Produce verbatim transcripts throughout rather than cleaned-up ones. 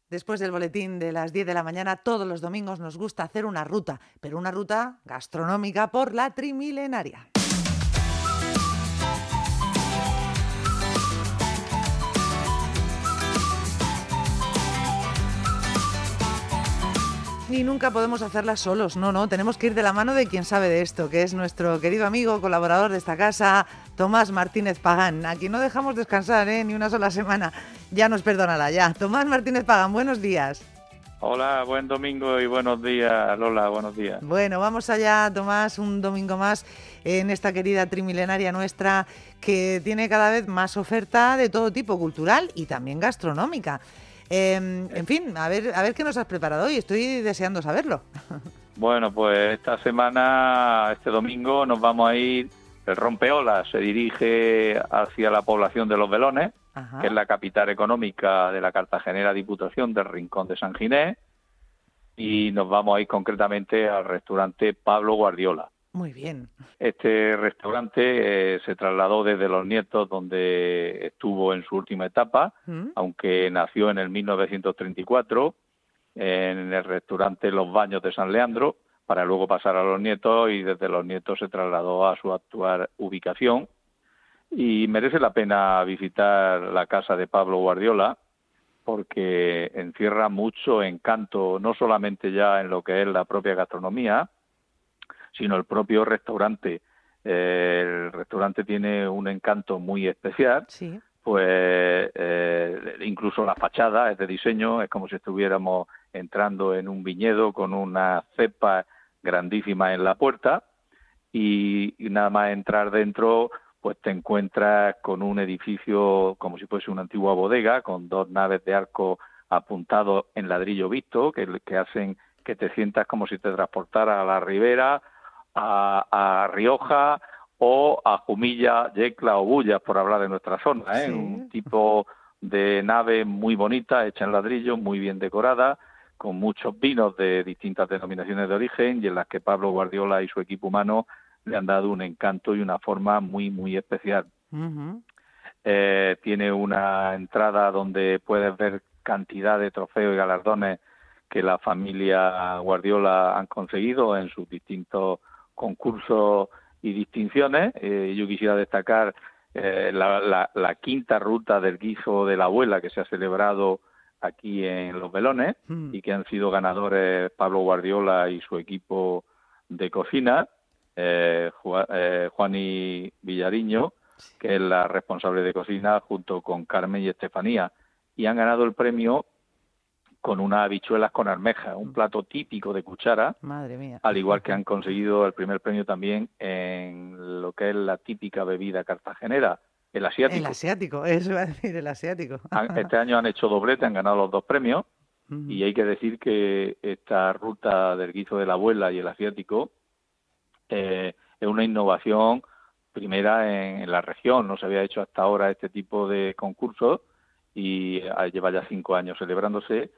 Después del boletín de las diez de la mañana, todos los domingos nos gusta hacer una ruta, pero una ruta gastronómica por la Trimilenaria. Y nunca podemos hacerla solos, no, no, tenemos que ir de la mano de quien sabe de esto, que es nuestro querido amigo, colaborador de esta casa, Tomás Martínez Pagán, a quien no dejamos descansar, ¿eh? Ni una sola semana, ya nos perdonará, ya. Tomás Martínez Pagán, buenos días. Hola, buen domingo y buenos días, Lola, buenos días. Bueno, vamos allá, Tomás, un domingo más en esta querida Trimilenaria nuestra, que tiene cada vez más oferta de todo tipo, cultural y también gastronómica. Eh, en fin, a ver, a ver qué nos has preparado hoy. Estoy deseando saberlo. Bueno, pues esta semana, este domingo, nos vamos a ir. El Rompeolas se dirige hacia la población de Los Velones, Ajá. que es la capital económica de la Cartagenera Diputación del Rincón de San Ginés, y nos vamos a ir concretamente al restaurante Pablo Guardiola. Muy bien. Este restaurante eh, se trasladó desde Los Nietos, donde estuvo en su última etapa, ¿Mm? aunque nació en el mil novecientos treinta y cuatro, en el restaurante Los Baños de San Leandro, para luego pasar a Los Nietos, y desde Los Nietos se trasladó a su actual ubicación. Y merece la pena visitar la casa de Pablo Guardiola, porque encierra mucho encanto, no solamente ya en lo que es la propia gastronomía, sino el propio restaurante. Eh, el restaurante tiene un encanto muy especial, sí. pues eh, incluso la fachada es de diseño, es como si estuviéramos entrando en un viñedo con una cepa grandísima en la puerta, y, y nada más entrar dentro, pues te encuentras con un edificio como si fuese una antigua bodega, con dos naves de arco apuntados en ladrillo visto, que, que hacen que te sientas como si te transportara a la Ribera, A, a Rioja o a Jumilla, Yecla o Bullas, por hablar de nuestra zona, ¿eh? Sí. Un tipo de nave muy bonita, hecha en ladrillo, muy bien decorada, con muchos vinos de distintas denominaciones de origen, y en las que Pablo Guardiola y su equipo humano le han dado un encanto y una forma muy, muy especial. Uh-huh. Eh, tiene una entrada donde puedes ver cantidad de trofeos y galardones que la familia Guardiola han conseguido en sus distintos concursos y distinciones. Eh, yo quisiera destacar eh, la, la, la quinta ruta del guiso de la abuela, que se ha celebrado aquí en Los Velones, mm. y que han sido ganadores Pablo Guardiola y su equipo de cocina, eh, Juan, eh, Juani Villariño, que es la responsable de cocina, junto con Carmen y Estefanía, y han ganado el premio con unas habichuelas con almeja, un plato típico de Cuchara. Madre mía. Al igual que han conseguido el primer premio también en lo que es la típica bebida cartagenera, el asiático. El asiático, eso iba a decir, el asiático. Este año han hecho doblete, han ganado los dos premios, uh-huh. y hay que decir que esta ruta del guiso de la abuela y el asiático eh, es una innovación primera en, en la región. No se había hecho hasta ahora este tipo de concursos, y lleva ya cinco años celebrándose,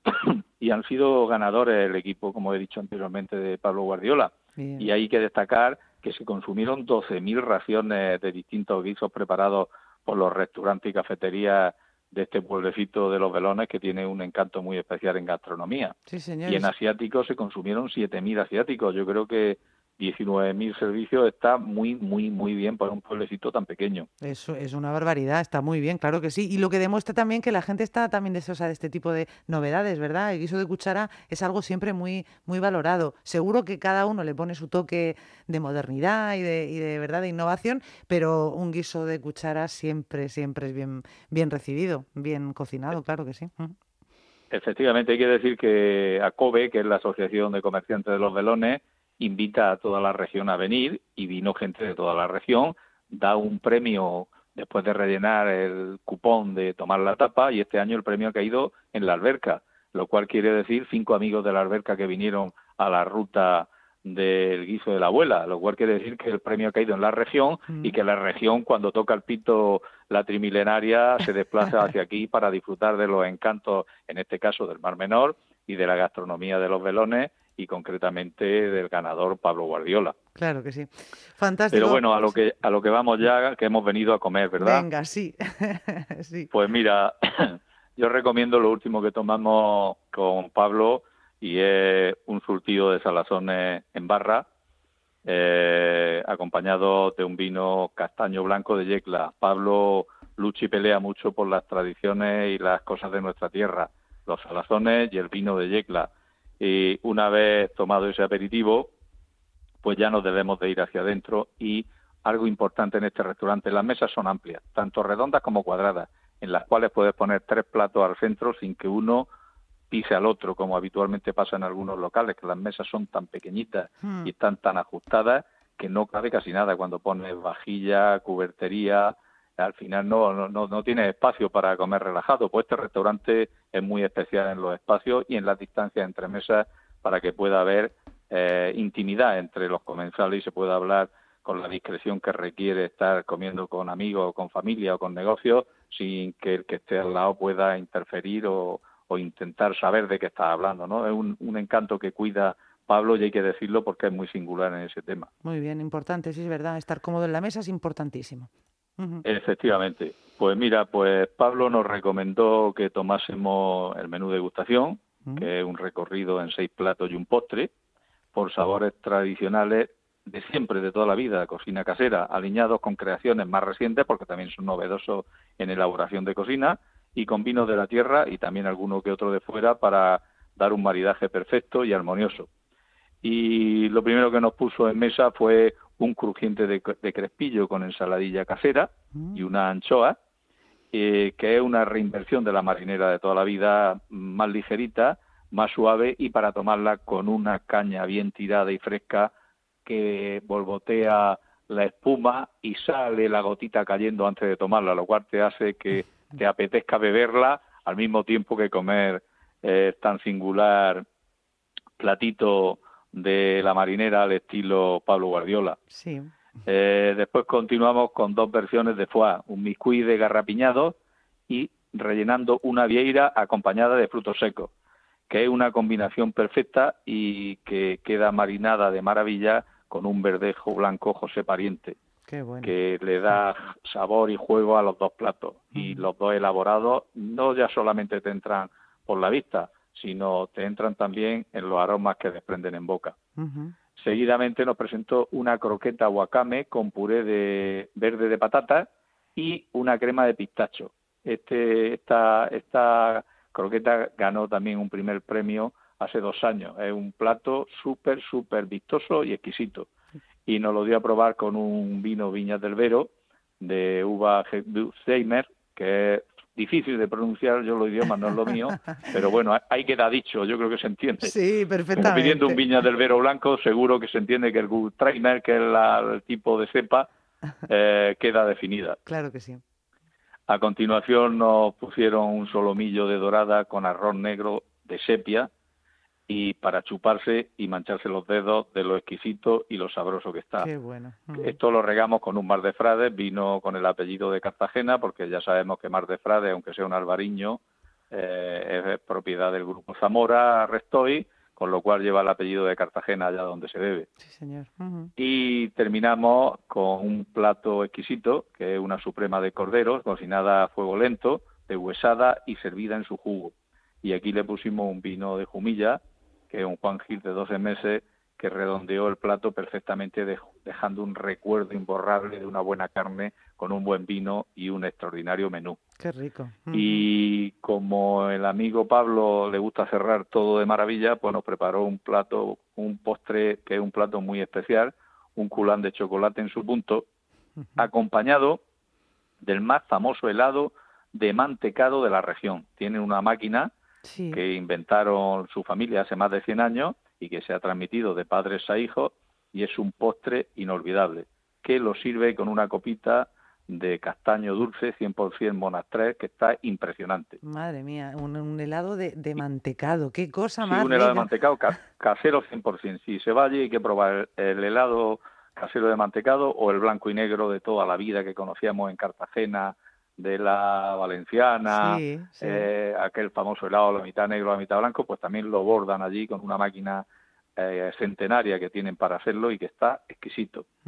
y han sido ganadores el equipo, como he dicho anteriormente, de Pablo Guardiola. Bien. Y hay que destacar que se consumieron doce mil raciones de distintos guisos preparados por los restaurantes y cafeterías de este pueblecito de Los Velones, que tiene un encanto muy especial en gastronomía. Sí, señores. Y en asiáticos se consumieron siete mil asiáticos. Yo creo que diecinueve mil servicios está muy, muy, muy bien para un pueblecito tan pequeño. Eso es una barbaridad, está muy bien, claro que sí. Y lo que demuestra también que la gente está también deseosa de este tipo de novedades, ¿verdad? El guiso de Cuchara es algo siempre muy, muy valorado. Seguro que cada uno le pone su toque de modernidad y de, y de verdad de innovación, pero un guiso de Cuchara siempre, siempre es bien, bien recibido, bien cocinado, claro que sí. Efectivamente, hay que decir que ACOBE, que es la Asociación de Comerciantes de Los Velones, invita a toda la región a venir, y vino gente de toda la región, da un premio después de rellenar el cupón de tomar la tapa, y este año el premio ha caído en la alberca, lo cual quiere decir cinco amigos de la alberca que vinieron a la ruta del guiso de la abuela, lo cual quiere decir que el premio ha caído en la región, mm. y que la región, cuando toca el pito la Trimilenaria, se desplaza hacia aquí para disfrutar de los encantos, en este caso del Mar Menor, y de la gastronomía de Los Velones, y concretamente del ganador Pablo Guardiola. Claro que sí. Fantástico. Pero bueno, a lo que a lo que vamos ya, que hemos venido a comer, ¿verdad? Venga, sí. sí. Pues mira, Yo recomiendo lo último que tomamos con Pablo y es un surtido de salazones en barra, eh, acompañado de un vino castaño blanco de Yecla. Pablo lucha y pelea mucho por las tradiciones y las cosas de nuestra tierra, los salazones y el vino de Yecla. Y una vez tomado ese aperitivo, pues ya nos debemos de ir hacia adentro. Y algo importante en este restaurante, las mesas son amplias, tanto redondas como cuadradas, en las cuales puedes poner tres platos al centro sin que uno pise al otro, como habitualmente pasa en algunos locales, que las mesas son tan pequeñitas Hmm. y están tan ajustadas que no cabe casi nada. Cuando pones vajilla, cubertería, al final no, no, no, no tienes espacio para comer relajado. Pues este restaurante es muy especial en los espacios y en las distancias entre mesas, para que pueda haber eh, intimidad entre los comensales y se pueda hablar con la discreción que requiere estar comiendo con amigos, o con familia o con negocios, sin que el que esté al lado pueda interferir o, o intentar saber de qué está hablando, ¿no? Es un, un encanto que cuida Pablo, y hay que decirlo porque es muy singular en ese tema. Muy bien, importante, sí es verdad. Estar cómodo en la mesa es importantísimo. Ujú. Efectivamente. Pues mira, pues Pablo nos recomendó que tomásemos el menú degustación, Mm. que es un recorrido en seis platos y un postre, por sabores tradicionales de siempre, de toda la vida, cocina casera, alineados con creaciones más recientes, porque también son novedosos en elaboración de cocina, y con vinos de la tierra y también alguno que otro de fuera, para dar un maridaje perfecto y armonioso. Y lo primero que nos puso en mesa fue un crujiente de, de crespillo con ensaladilla casera y Mm. una anchoa, eh, que es una reinversión de la marinera de toda la vida, más ligerita, más suave, y para tomarla con una caña bien tirada y fresca que borbotea la espuma y sale la gotita cayendo antes de tomarla, lo cual te hace que te apetezca beberla al mismo tiempo que comer eh, tan singular platito de la marinera al estilo Pablo Guardiola. Sí. Eh, después continuamos con dos versiones de foie, un miscuit de garrapiñado y rellenando una vieira acompañada de frutos secos, que es una combinación perfecta y que queda marinada de maravilla con un verdejo blanco José Pariente, Qué bueno. que le da sabor y juego a los dos platos. Y Ujú. los dos elaborados no ya solamente te entran por la vista, sino te entran también en los aromas que desprenden en boca. Ujú. Seguidamente nos presentó una croqueta wakame con puré de verde de patata y una crema de pistacho. Este, esta, esta croqueta ganó también un primer premio hace dos años. Es un plato súper, súper vistoso y exquisito. Y nos lo dio a probar con un vino Viñas del Vero de uva Gewürztraminer, que es difícil de pronunciar, yo los idiomas no es lo mío, pero bueno, ahí queda dicho, yo creo que se entiende. Sí, Como pidiendo un perfectamente. Viñas del Vero blanco, seguro que se entiende que el Gewürztraminer, que es la, el tipo de cepa, eh, queda definida. Claro que sí. A continuación nos pusieron un solomillo de dorada con arroz negro de sepia, y para chuparse y mancharse los dedos de lo exquisito y lo sabroso que está. Qué bueno. Mm. Esto lo regamos con un Mar de Frades, vino con el apellido de Cartagena, porque ya sabemos que Mar de Frades, aunque sea un albariño, eh, es propiedad del grupo Zamora Restoy, con lo cual lleva el apellido de Cartagena allá donde se debe. Sí, señor. Ujú. Y terminamos con un plato exquisito, que es una suprema de corderos, cocinada a fuego lento, deshuesada y servida en su jugo. Y aquí le pusimos un vino de Jumilla, que es un Juan Gil de doce meses, que redondeó el plato perfectamente, dej- dejando un recuerdo imborrable de una buena carne con un buen vino y un extraordinario menú. Qué rico. Ujú. Y como el amigo Pablo le gusta cerrar todo de maravilla, pues nos preparó un plato, un postre que es un plato muy especial, un culán de chocolate en su punto, Ujú. acompañado del más famoso helado de mantecado de la región. Tiene una máquina Sí. que inventaron su familia hace más de cien años y que se ha transmitido de padres a hijos, y es un postre inolvidable, que lo sirve con una copita de castaño dulce cien por ciento Monastrell, que está impresionante. Madre mía, un, un helado de, de mantecado. Qué cosa Sí, más un helado de rica. mantecado ca- casero cien por ciento. Si se va allí hay que probar el, el helado casero de mantecado o el blanco y negro de toda la vida que conocíamos en Cartagena, de la Valenciana, Sí, sí. eh, aquel famoso helado, la mitad negro, la mitad blanco, pues también lo bordan allí con una máquina eh, centenaria que tienen para hacerlo y que está exquisito. Mm.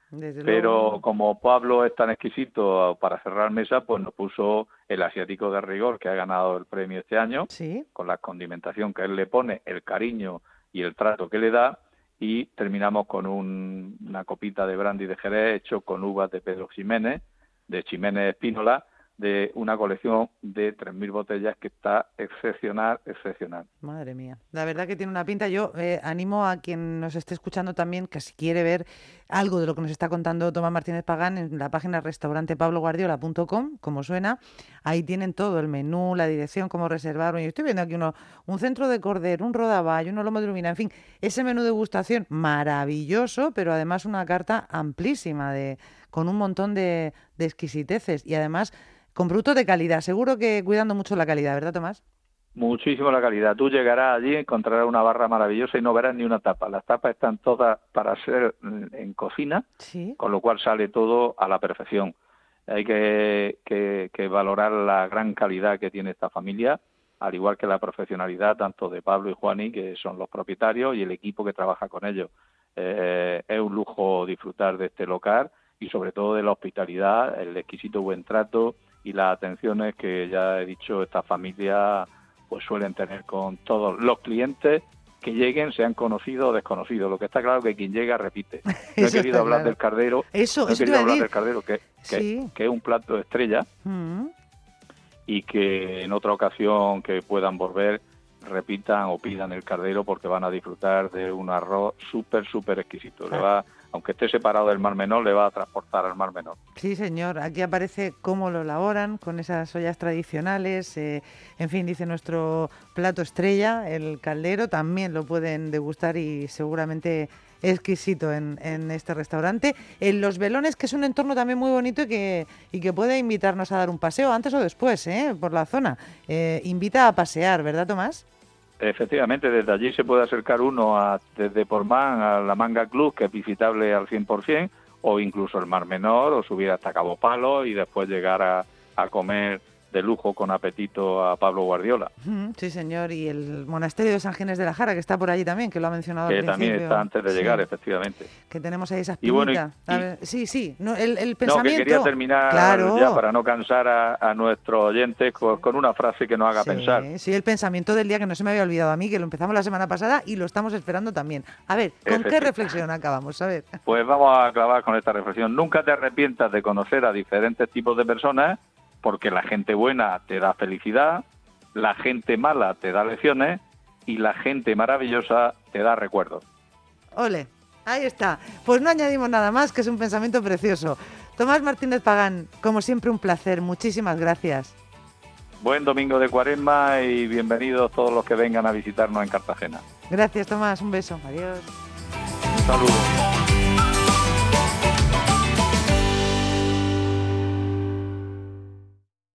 Desde Pero luego. como Pablo es tan exquisito para cerrar mesa, pues nos puso el asiático de rigor, que ha ganado el premio este año, Sí. con la condimentación que él le pone, el cariño y el trato que le da, y terminamos con un, una copita de brandy de Jerez hecho con uvas de Pedro Ximénez, de Ximénez Espínola, de una colección de tres mil botellas que está excepcional, excepcional. Madre mía, la verdad que tiene una pinta. Yo eh, animo a quien nos esté escuchando también que si quiere ver algo de lo que nos está contando Tomás Martínez Pagán en la página restaurante pablo guardiola punto com, como suena, ahí tienen todo, el menú, la dirección, cómo reservar. Yo estoy viendo aquí uno, un centro de cordero, un rodaballo, un lomo de lubina, en fin, ese menú de degustación maravilloso, pero además una carta amplísima de con un montón de, de exquisiteces y además con productos de calidad. Seguro que cuidando mucho la calidad, ¿verdad, Tomás? Muchísimo la calidad. Tú llegarás allí, encontrarás una barra maravillosa y no verás ni una tapa. Las tapas están todas para ser en cocina, Sí. con lo cual sale todo a la perfección. Hay que, que, que valorar la gran calidad que tiene esta familia, al igual que la profesionalidad tanto de Pablo y Juani, que son los propietarios, y el equipo que trabaja con ellos. Eh, es un lujo disfrutar de este local y sobre todo de la hospitalidad, el exquisito buen trato y las atenciones que ya he dicho esta familia pues suelen tener con todos los clientes que lleguen, sean conocidos o desconocidos. Lo que está claro es que quien llega repite. No he Eso querido está hablar claro. del cardero, Eso, no he eso te querido iba a hablar decir. del cardero que, que, Sí. que es un plato de estrella Mm. y que en otra ocasión que puedan volver repitan o pidan el cardero porque van a disfrutar de un arroz súper, súper exquisito. Le va, aunque esté separado del Mar Menor, le va a transportar al Mar Menor. Sí, señor. Aquí aparece cómo lo elaboran con esas ollas tradicionales. Eh, en fin, dice nuestro plato estrella, el caldero. También lo pueden degustar y seguramente exquisito en, en este restaurante. En Los Velones, que es un entorno también muy bonito y que, y que puede invitarnos a dar un paseo antes o después, ¿eh? Por la zona. Eh, invita a pasear, ¿verdad, Tomás? Efectivamente, desde allí se puede acercar uno a, desde Portmán a la Manga Club, que es visitable al cien por ciento, o incluso el Mar Menor, o subir hasta Cabo Palo y después llegar a, a comer de lujo con apetito a Pablo Guardiola. Mm, sí, señor. Y el monasterio de San Ginés de la Jara, que está por allí también, que lo ha mencionado Que al principio. también está antes de llegar, Sí. efectivamente. Que tenemos ahí esa Y bueno, y- espinita. A y- ver, sí, sí, no, el, el No, pensamiento... que quería terminar Claro. ya para no cansar a, a nuestros oyentes con, con una frase que nos haga Sí, pensar. sí, el pensamiento del día que no se me había olvidado a mí, que lo empezamos la semana pasada y lo estamos esperando también. A ver, ¿con qué Efectivamente. reflexión acabamos? A ver. Pues vamos a acabar con esta reflexión. Nunca te arrepientas de conocer a diferentes tipos de personas, porque la gente buena te da felicidad, la gente mala te da lecciones y la gente maravillosa te da recuerdos. Ole, ahí está. Pues no añadimos nada más, que es un pensamiento precioso. Tomás Martínez Pagán, como siempre un placer. Muchísimas gracias. Buen domingo de Cuaresma y bienvenidos todos los que vengan a visitarnos en Cartagena. Gracias, Tomás. Un beso. Adiós. Un saludo.